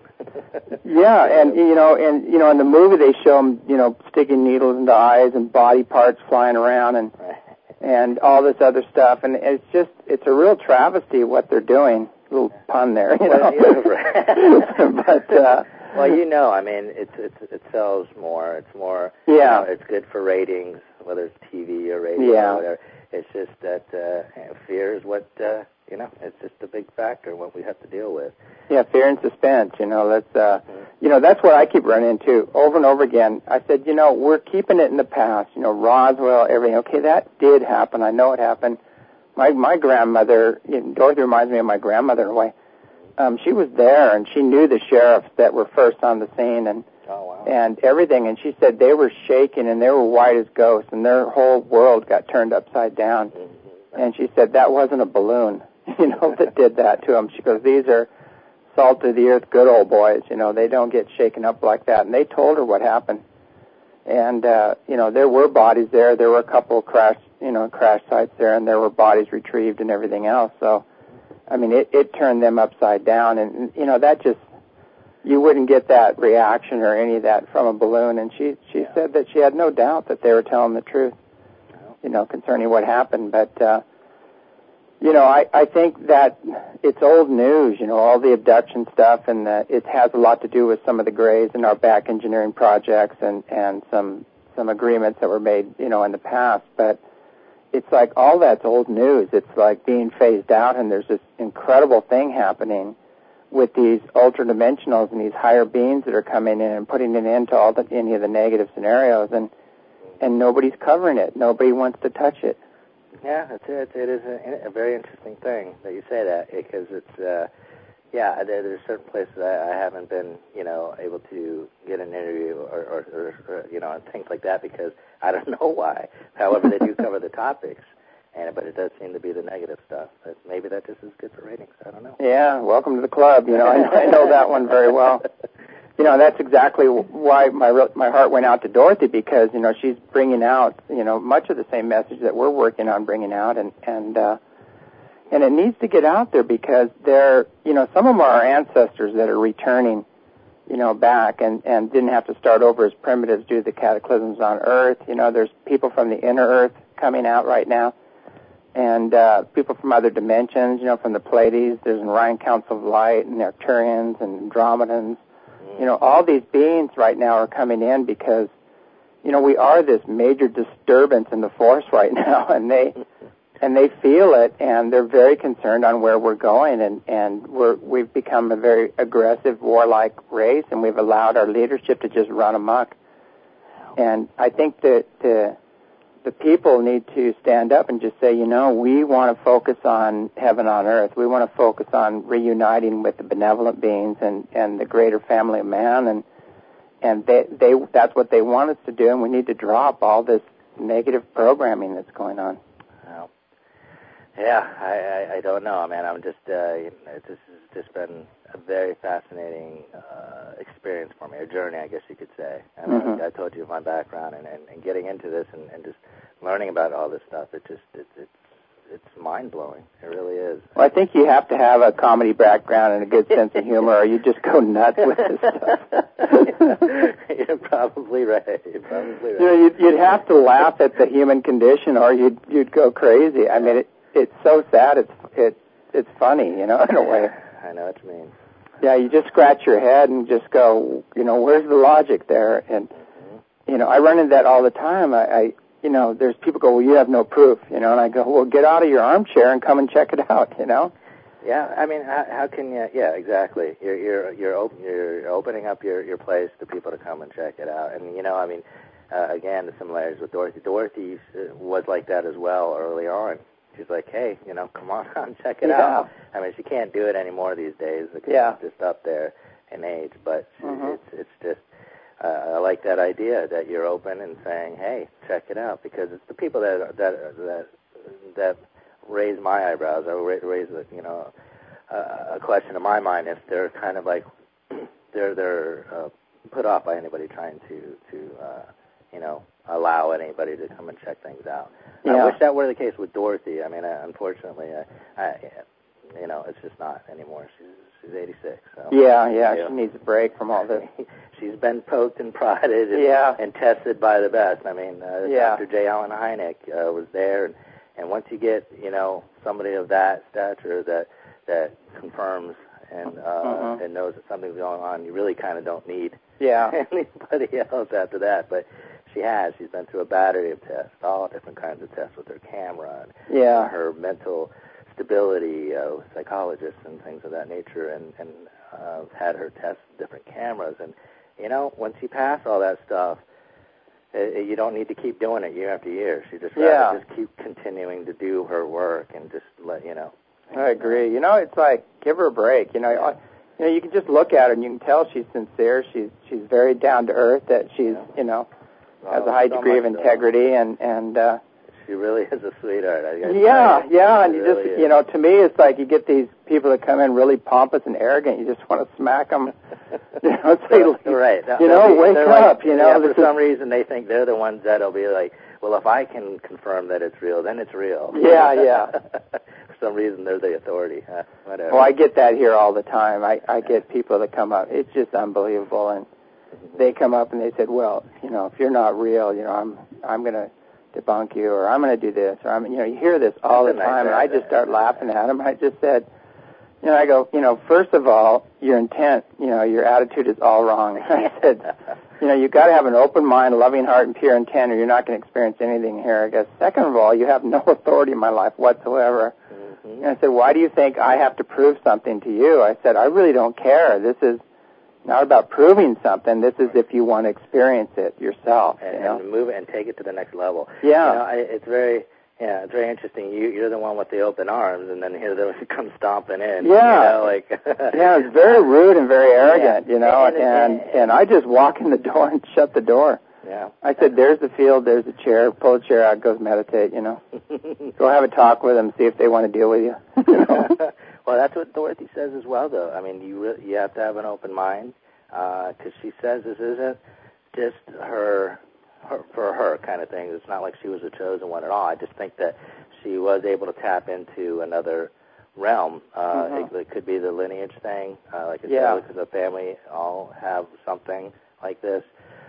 yeah, and, you know, and, you know, in the movie they show them, you know, sticking needles into eyes and body parts flying around and, and all this other stuff, and it's just, it's a real travesty what they're doing. Little pun there, you know. Well, yeah, right. but, uh, well, you know, I mean, it's, it's, it sells more. It's more, yeah. you know, it's good for ratings, whether it's T V or radio yeah. or whatever. It's just that uh, fear is what, uh, you know, it's just a big factor, what we have to deal with. Yeah, fear and suspense, you know, that's, uh, mm-hmm. you know, that's what I keep running into over and over again. I said, you know, we're keeping it in the past, you know, Roswell, everything. Okay, that did happen. I know it happened. My my grandmother, you know, Dorothy reminds me of my grandmother in a way. Um, she was there, and she knew the sheriffs that were first on the scene and oh, wow. and everything. And she said they were shaking, and they were white as ghosts, and their whole world got turned upside down. Mm-hmm. And she said that wasn't a balloon, you know, that did that to them. She goes, these are salt of the earth, good old boys. You know, they don't get shaken up like that. And they told her what happened. And, uh, you know, there were bodies there. There were a couple of crash, you know, crash sites there, and there were bodies retrieved and everything else. So, I mean, it, it turned them upside down. And, you know, that just, you wouldn't get that reaction or any of that from a balloon. And she, she yeah. said that she had no doubt that they were telling the truth, you know, concerning what happened. But, uh, you know, I, I think that it's old news, you know, all the abduction stuff, and uh, it has a lot to do with some of the grays in our back engineering projects and, and some some agreements that were made, you know, in the past. But it's like all that's old news. It's like being phased out, and there's this incredible thing happening with these ultra-dimensionals and these higher beings that are coming in and putting an end to all the, any of the negative scenarios, and and nobody's covering it. Nobody wants to touch it. Yeah, it's, it, it is a, a very interesting thing that you say that, because it's, uh, yeah, there, there's certain places I, I haven't been, you know, able to get an interview or, or, or, or, you know, things like that, because I don't know why. However, they do cover the topics, and but it does seem to be the negative stuff. But maybe that just is good for ratings. I don't know. Yeah, welcome to the club. You know, I, I know that one very well. You know, that's exactly why my my heart went out to Dorothy, because, you know, she's bringing out, you know, much of the same message that we're working on bringing out, and and uh, and it needs to get out there, because they're, you know, some of them are our ancestors that are returning, you know, back and, and didn't have to start over as primitives due to the cataclysms on Earth. You know, there's people from the inner Earth coming out right now, and uh, people from other dimensions, you know, from the Pleiades. There's an Orion Council of Light and Arcturians and Andromedans. You know, all these beings right now are coming in because, you know, we are this major disturbance in the force right now, and they and they feel it, and they're very concerned on where we're going, and, and we're, we've become a very aggressive, warlike race, and we've allowed our leadership to just run amok. And I think that the, the people need to stand up and just say, you know, we want to focus on heaven on earth. We want to focus on reuniting with the benevolent beings and, and the greater family of man, and and they, they that's what they want us to do, and we need to drop all this negative programming that's going on. Well, yeah, I, I, I don't know, man. I'm just, uh, this has just been a very fascinating uh, experience for me, a journey, I guess you could say. I mean, mm-hmm. I told you my background, and, and, and getting into this and, and just learning about all this stuff, it just, it, it's, it's mind-blowing. It really is. Well, I think you have to have a comedy background and a good sense of humor, or you just go nuts with this stuff. You're probably right. You're probably right. You know, you'd, you'd have to laugh at the human condition, or you'd you'd go crazy. I mean, it, it's so sad. It's it it's funny, you know, in a way. I know what you mean. Yeah, you just scratch your head and just go, you know, where's the logic there? And mm-hmm. you know, I run into that all the time. I. I You know, there's people go, well, you have no proof, you know, and I go, well, get out of your armchair and come and check it out, you know. Yeah, I mean, how, how can you? Yeah, exactly. You're you're you're, op- you're opening up your, your place to people to come and check it out, and you know, I mean, uh, again, the similarities with Dorothy. Dorothy was like that as well early on. She's like, hey, you know, come on out and check it yeah. out. I mean, she can't do it anymore these days because yeah. she's just up there in age, but she, mm-hmm. it's it's just. Uh, I like that idea that you're open and saying, "Hey, check it out," because it's the people that that that that raise my eyebrows or raise, you know, a, a question in my mind if they're kind of like they're they're uh, put off by anybody trying to to uh, you know allow anybody to come and check things out. Yeah. I wish that were the case with Dorothy. I mean, uh, unfortunately, I, I, you know, it's just not anymore. She's she's eighty-six. So, yeah, yeah, you know, she needs a break from all this. She's been poked and prodded and, yeah. and tested by the best. I mean, uh, yeah. Doctor J. Allen Hynek uh, was there, and, and once you get, you know, somebody of that stature that that confirms and uh, mm-hmm. and knows that something's going on, you really kind of don't need yeah. anybody else after that. But she has. She's been through a battery of tests, all different kinds of tests with her camera and yeah. her mental stability uh, with psychologists and things of that nature, and, and uh, had her test different cameras. And, you know, once you pass all that stuff, it, you don't need to keep doing it year after year. She just rather yeah. just keep continuing to do her work and just let, you know. I agree. You know, it's like, give her a break. You know, yeah. you know, you can just look at her and you can tell she's sincere. She's she's very down to earth. That she's, yeah. you know, has oh, a high so degree of integrity, so. and and. Uh, She really is a sweetheart. I guess. Yeah, yeah, and you really just, is. you know, to me, it's like you get these people that come in really pompous and arrogant. You just want to smack them. You know, say, so, right. You know, wake up. Like, you know, yeah, for some reason they think they're the ones that'll be like, well, if I can confirm that it's real, then it's real. Yeah, yeah. For some reason, they're the authority. Huh? Whatever. Well, I get that here all the time. I I get people that come up. It's just unbelievable, and they come up and they said, well, you know, if you're not real, you know, I'm I'm gonna debunk you, or I'm going to do this, or I'm, you know, you hear this all That's the time, nice, and I just start laughing at them. I just said, you know, I go, you know, first of all, your intent, you know, your attitude is all wrong. I said, you know, you've got to have an open mind, loving heart, and pure intent, or you're not going to experience anything here. I guess, second of all, you have no authority in my life whatsoever. Mm-hmm. And I said, why do you think I have to prove something to you? I said, I really don't care. This is not about proving something. This is if you want to experience it yourself, and, you know? and move it and take it to the next level. Yeah, you know, I, it's very, yeah, it's very interesting. You, you're the one with the open arms, and then here they come stomping in. Yeah, you know, like yeah, it's very rude and very arrogant, yeah. you know. And, and, and, and and I just walk in the door and shut the door. Yeah, I said, "There's the field. There's the chair. Pull a chair out. Go meditate. You know, go have a talk with them. See if they want to deal with you." You know? Well, that's what Dorothy says as well, though. I mean, you really, you have to have an open mind. Because uh, she says this isn't just her, her, for her kind of thing. It's not like she was a chosen one at all. I just think that she was able to tap into another realm. Uh, mm-hmm. it, it could be the lineage thing, uh, like I yeah. said, because the family all have something like this.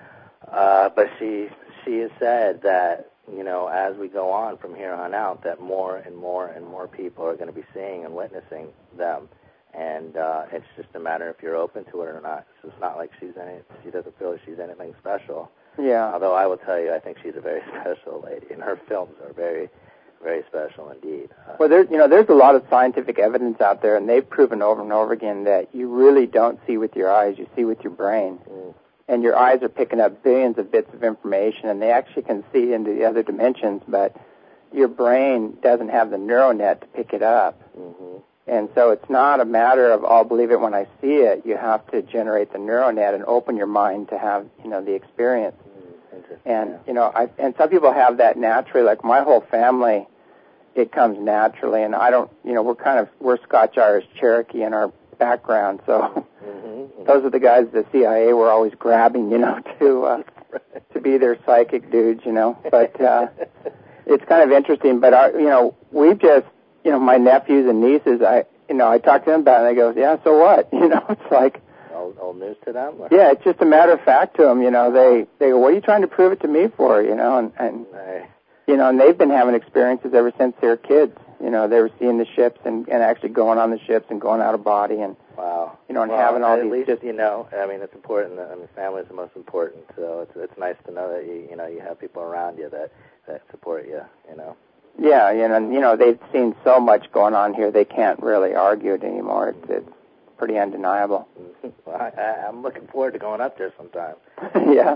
Uh, but she she has said that, you know, as we go on from here on out, that more and more and more people are going to be seeing and witnessing them. And uh, it's just a matter if you're open to it or not. So it's not like she's any, she doesn't feel like she's anything special. Yeah. Although I will tell you, I think she's a very special lady, and her films are very, very special indeed. Uh, well, there's you know there's a lot of scientific evidence out there, and they've proven over and over again that you really don't see with your eyes, you see with your brain. Mm. And your eyes are picking up billions of bits of information, and they actually can see into the other dimensions, but your brain doesn't have the neural net to pick it up. Mm-hmm. And so it's not a matter of, I'll believe it when I see it. You have to generate the neural net and open your mind to have, you know, the experience. Mm, and, you know, I, and some people have that naturally. Like my whole family, it comes naturally. And I don't, you know, we're kind of, we're Scotch-Irish Cherokee in our background. So mm-hmm, mm-hmm. those are the guys the C I A were always grabbing, you know, to, uh, to be their psychic dudes, you know. But uh, it's kind of interesting. But, our, you know, we've just, you know, my nephews and nieces, I, you know, I talk to them about it, and they go, yeah, so what? You know, it's like... Old, old news to them? Or? Yeah, it's just a matter of fact to them, you know. They, they go, what are you trying to prove it to me for, you know? And, and right. you know, and they've been having experiences ever since they were kids. You know, they were seeing the ships and, and actually going on the ships and going out of body and, wow. you know, and well, having all at these... least, just, you know, I mean, it's important. I mean, family is the most important, so it's it's nice to know that, you, you know, you have people around you that, that support you, you know. Yeah, you know, and, you know, they've seen so much going on here, they can't really argue it anymore. It's, it's pretty undeniable. Well, I, I, I'm looking forward to going up there sometime. Yeah.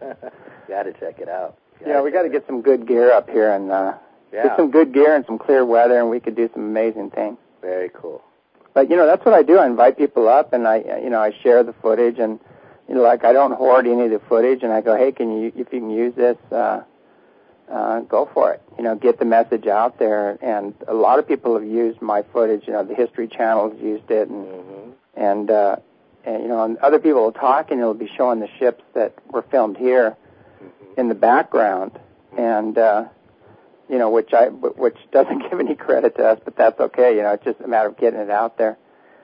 Got to check it out. Yeah, we got to get some good gear up here and uh, yeah. get some good gear and some clear weather, and we could do some amazing things. Very cool. But, you know, that's what I do. I invite people up, and I, you know, I share the footage, and, you know, like I don't hoard any of the footage, and I go, hey, can you, if you can use this, uh, uh, go for it. You know, get the message out there. And a lot of people have used my footage. You know, the History Channel's used it, and Mm-hmm. and, uh, and you know, and other people will talk, and it'll be showing the ships that were filmed here Mm-hmm. in the background, and uh, you know, which I which doesn't give any credit to us, but that's okay. You know, it's just a matter of getting it out there.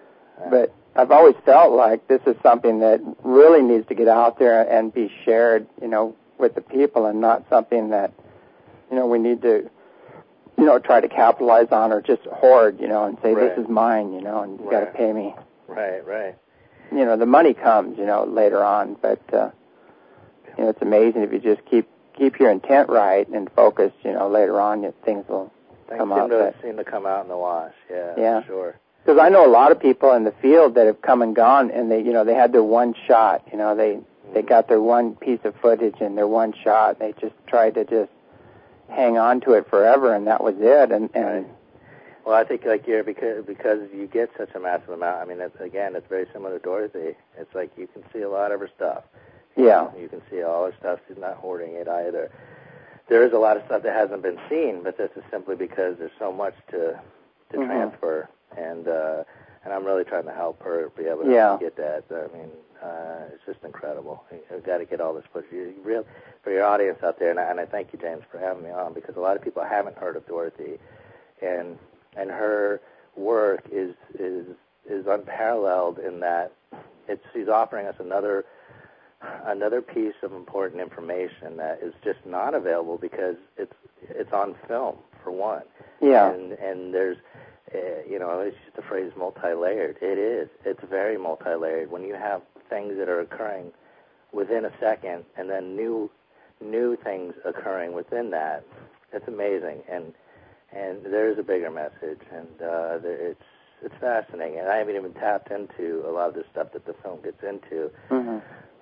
But I've always felt like this is something that really needs to get out there and be shared, you know, with the people, and not something that, you know, we need to, you know, try to capitalize on or just hoard, you know, and say, Right. this is mine, you know, and you've Right. got to pay me. Right, right. You know, the money comes, you know, later on, but, uh, you know, it's amazing if you just keep keep your intent right and focused, you know, later on, you, things will Things come seem out. to, But, seem to come out in the wash, yeah, Yeah. for sure. because I know a lot of people in the field that have come and gone, and they, you know, they had their one shot, you know, they, they got their one piece of footage and their one shot. They just tried to just hang on to it forever, and that was it. And, and Right. Well, I think like you're because because you get such a massive amount. I mean, it's, again, it's very similar to Dorothy. It's like you can see a lot of her stuff. yeah, You can see all her stuff. She's not hoarding it either. There is a lot of stuff that hasn't been seen, but this is simply because there's so much to to Mhm. transfer, and uh, and I'm really trying to help her be able to Yeah. get that. I mean, uh, it's just incredible. You've got to get all this footage. You real for your audience out there, and I, and I thank you, James, for having me on, because a lot of people haven't heard of Dorothy, and and her work is is is unparalleled in that it's she's offering us another another piece of important information that is just not available because it's it's on film, for one. yeah, And and there's uh, you know, it's just the phrase multi-layered. It is. It's very multi-layered. When you have things that are occurring within a second, and then new new things occurring within that, it's amazing. And and there's a bigger message, and uh, there, it's it's fascinating. And I haven't even tapped into a lot of the stuff that the film gets into. hmm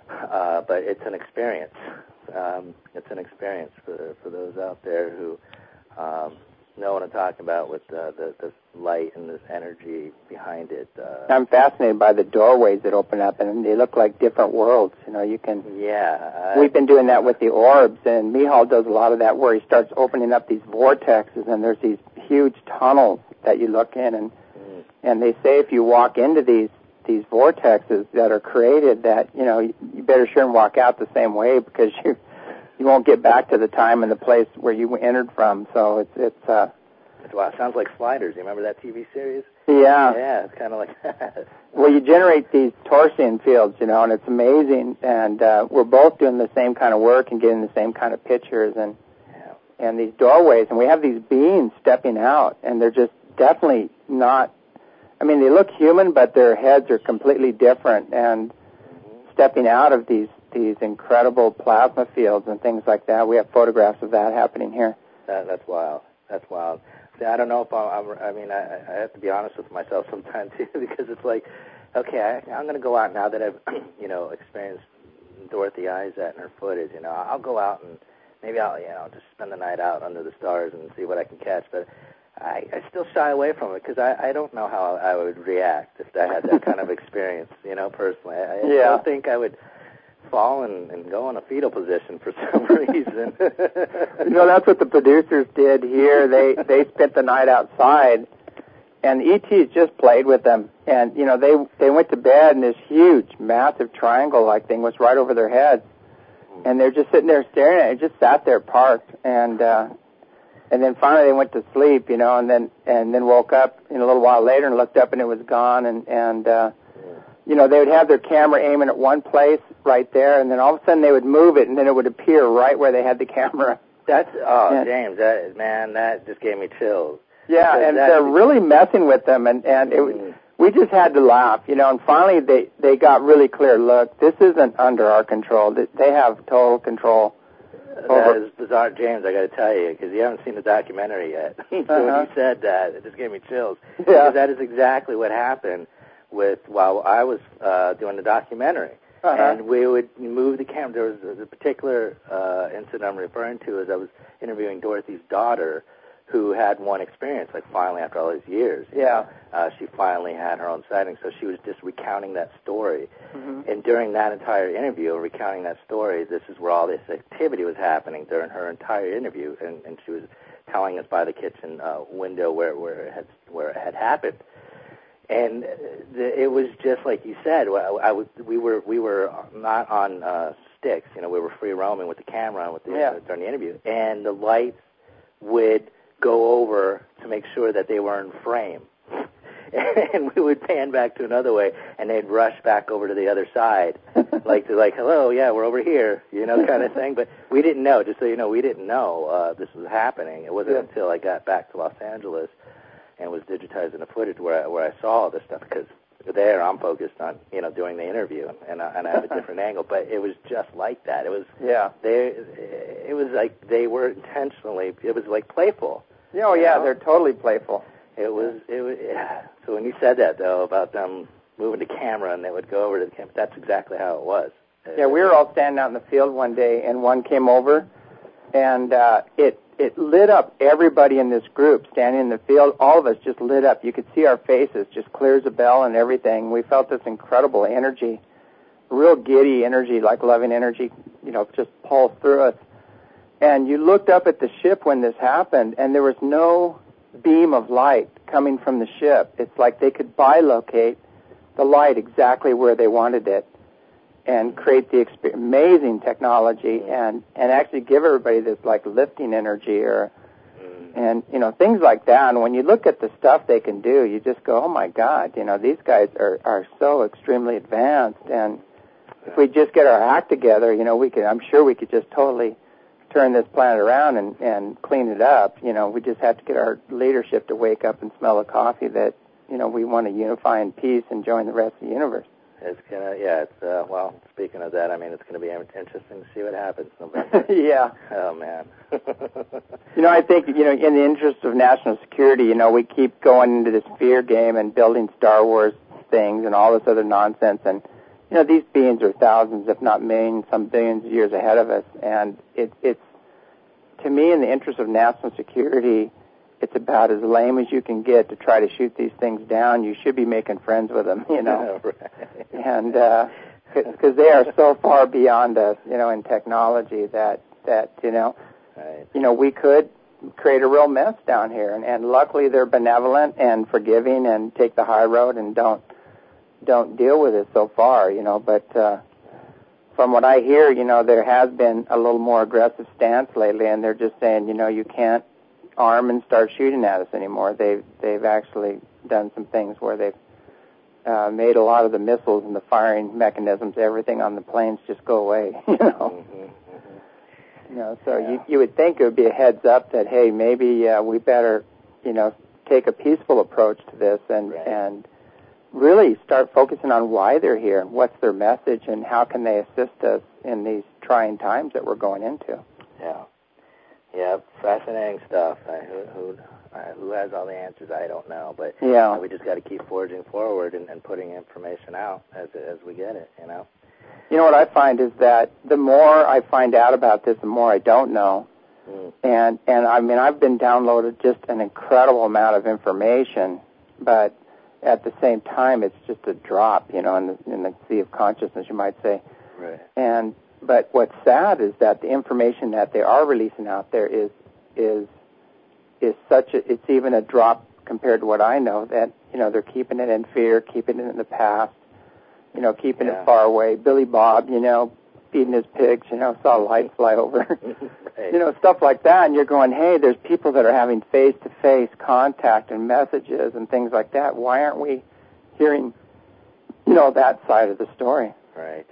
Uh, but it's an experience. Um, it's an experience for for those out there who um, know what I'm talking about with uh, the the light and this energy behind it. Uh, I'm fascinated by the doorways that open up, and they look like different worlds. You know, you can. yeah, I, We've been doing that with the orbs, and Mihal does a lot of that, where he starts opening up these vortexes, and there's these huge tunnels that you look in, and mm, and they say if you walk into these these vortexes that are created, that you know you better sure and walk out the same way, because you you won't get back to the time and the place where you entered from. So it's it's uh wow, it sounds like Sliders. You remember that T V series? yeah. Yeah, it's kind of like that. Well, you generate these torsion fields, you know, and it's amazing. And uh, we're both doing the same kind of work and getting the same kind of pictures, and Yeah. and these doorways, and we have these beings stepping out, and they're just definitely not. I mean, they look human, but their heads are completely different, and Mm-hmm. stepping out of these these incredible plasma fields and things like that. We have photographs of that happening here. That, that's wild. That's wild. See, I don't know if I'm, I'm I mean, I, I have to be honest with myself sometimes, too, because it's like, okay, I, I'm going to go out now that I've, you know, experienced Dorothy Izett and her footage. You know, I'll go out and maybe I'll, you know, just spend the night out under the stars and see what I can catch. But I, I still shy away from it because I, I don't know how I would react if I had that kind of experience, you know, personally. I, I Yeah. don't think I would fall and, and go in a fetal position for some reason. You know, that's what the producers did here. They they spent the night outside, and the E Ts just played with them. And, you know, they they went to bed, and this huge, massive triangle-like thing was right over their heads. And they're just sitting there staring at it. It just sat there parked. And uh, and then finally they went to sleep, you know, and then and then woke up you know, a little while later and looked up, and it was gone. And, and uh, you know, they would have their camera aiming at one place right there, and then all of a sudden they would move it, and then it would appear right where they had the camera. That's, oh, Yeah. James, that, man, that just gave me chills. Yeah, Because and that- they're really messing with them, and, and it, Mm. we just had to laugh, you know, and finally they, they got really clear, look, this isn't under our control. They have total control. That over- is bizarre, James, I got to tell you, because you haven't seen the documentary yet. So Uh-huh. when you said that, it just gave me chills. Yeah. Because that is exactly what happened with while I was uh, doing the documentary. Uh-huh. And we would move the camera. There was a particular uh, incident I'm referring to as I was interviewing Dorothy's daughter, who had one experience, like finally after all these years. Yeah. Know, uh, she finally had her own sighting, so she was just recounting that story. Mm-hmm. And during that entire interview, recounting that story, this is where all this activity was happening during her entire interview, and, and she was telling us by the kitchen uh, window where where it had where it had happened. And the, it was just like you said. I, I was, we were we were not on uh, sticks, you know. We were free roaming with the camera and with the, yeah. uh, during the interview, and the lights would go over to make sure that they were in frame. And we would pan back to another way, and they'd rush back over to the other side, like to like, hello, yeah, we're over here, you know, kind of thing. But we didn't know. Just so you know, we didn't know uh, this was happening. It wasn't yeah. until I got back to Los Angeles and was digitizing the footage where I, where I saw all this stuff, because there I'm focused on, you know, doing the interview, and I, and I have a different angle. But it was just like that. It was yeah. They, it was like they were intentionally. It was like playful. Oh yeah, know? They're totally playful. It was, it was, yeah. So when you said that, though, about them moving the camera and they would go over to the camera, that's exactly how it was. Yeah, we were all standing out in the field one day, and one came over, and uh, it it lit up everybody in this group standing in the field. All of us just lit up. You could see our faces, just clear as a bell and everything. We felt this incredible energy, real giddy energy, like loving energy, you know, just pulse through us. And you looked up at the ship when this happened, and there was no beam of light coming from the ship. It's like they could bilocate the light exactly where they wanted it and create the exp- amazing technology and, and actually give everybody this like lifting energy or and you know things like that. And when you look at the stuff they can do, you just go, oh my God, you know these guys are, are so extremely advanced. And if we just get our act together, you know we could. I'm sure we could just totally turn this planet around and, and clean it up. You know, we just have to get our leadership to wake up and smell the coffee that, you know, we want to unify in peace and join the rest of the universe. It's gonna, yeah, it's, uh, well, speaking of that, I mean, it's gonna be interesting to see what happens November. Yeah. Oh, man. You know, I think, you know, in the interest of national security, you know, we keep going into this fear game and building Star Wars things and all this other nonsense, and you know, these beings are thousands, if not millions, some billions of years ahead of us. And it, it's, to me, in the interest of national security, it's about as lame as you can get to try to shoot these things down. You should be making friends with them, you know. Right. And because uh, they are so far beyond us, you know, in technology that, that you know, right. you know, we could create a real mess down here. And, and luckily they're benevolent and forgiving and take the high road and don't, don't deal with it so far, you know, but uh, from what I hear, you know, there has been a little more aggressive stance lately, and they're just saying, you know, you can't arm and start shooting at us anymore. They've, they've actually done some things where they've uh, made a lot of the missiles and the firing mechanisms, everything on the planes just go away, you know. Mm-hmm, mm-hmm. You know, so yeah. you, you would think it would be a heads up that, hey, maybe uh, we better, you know, take a peaceful approach to this and right. and really start focusing on why they're here and what's their message and how can they assist us in these trying times that we're going into. Yeah. Yeah, fascinating stuff. I, who who, uh, who has all the answers? I don't know, but yeah. uh, we just got to keep forging forward and, and putting information out as as we get it, you know? You know what I find is that the more I find out about this, the more I don't know. Mm. And, and I mean, I've been downloaded just an incredible amount of information, but at the same time, it's just a drop, you know, in the, in the sea of consciousness, you might say. Right. And but what's sad is that the information that they are releasing out there is is is such a, it's even a drop compared to what I know, that, you know, they're keeping it in fear, keeping it in the past, you know, keeping yeah. it far away. Billy Bob, you know, feeding his pigs, you know, saw light fly over. Right. You know, stuff like that, and you're going, hey, there's people that are having face-to-face contact and messages and things like that. Why aren't we hearing, you know, that side of the story? Right.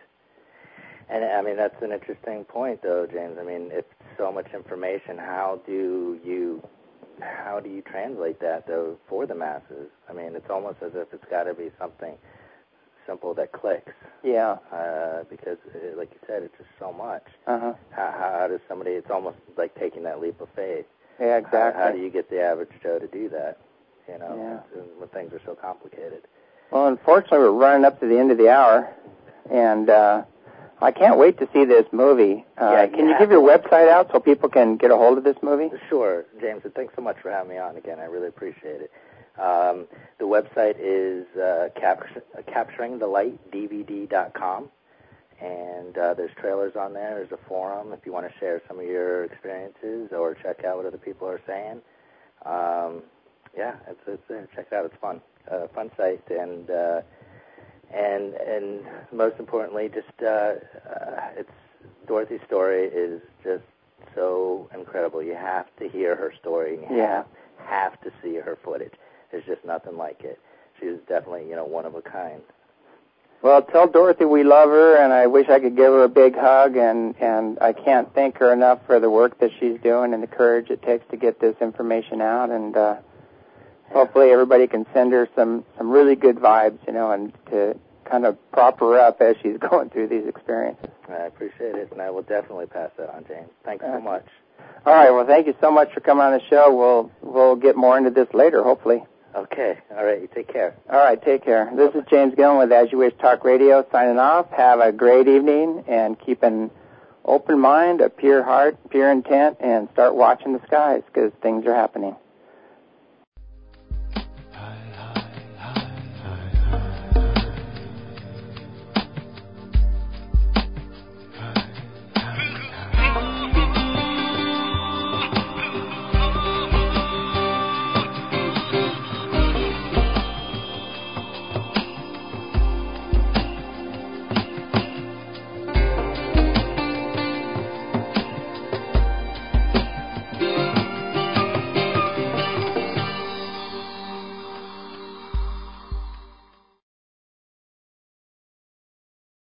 And, I mean, that's an interesting point, though, James. I mean, it's so much information. How do you, how do you translate that, though, for the masses? I mean, it's almost as if it's got to be something simple that clicks. Yeah. Uh, because, uh, like you said, it's just so much. Uh-huh. How, how does somebody, it's almost like taking that leap of faith. Yeah, exactly. How, how do you get the average Joe to do that, you know, yeah. when things are so complicated? Well, unfortunately, we're running up to the end of the hour, and uh, I can't wait to see this movie. Uh, yeah, can you yeah. give your website out so people can get a hold of this movie? Sure, James, and thanks so much for having me on again. I really appreciate it. Um, the website is uh, cap- capturing the light D V D dot com, and uh, there's trailers on there. There's a forum if you want to share some of your experiences or check out what other people are saying. Um, yeah, it's, it's there. Check it out. It's fun. Uh, fun site, and uh, and and most importantly, just uh, uh, it's Dorothy's story is just so incredible. You have to hear her story. And you Yeah. have, have to see her footage. There's just nothing like it. She's definitely, you know, one of a kind. Well, tell Dorothy we love her, and I wish I could give her a big hug, and, and I can't thank her enough for the work that she's doing and the courage it takes to get this information out, and uh, hopefully everybody can send her some, some really good vibes, you know, and to kind of prop her up as she's going through these experiences. I appreciate it, and I will definitely pass that on, James. Thanks so Okay. much. All right, well, thank you so much for coming on the show. We'll, we'll get more into this later, hopefully. Okay. All right. You take care. All right, take care. This is James Gillen with As You Wish Talk Radio signing off. Have a great evening and keep an open mind, a pure heart, pure intent, and start watching the skies because things are happening.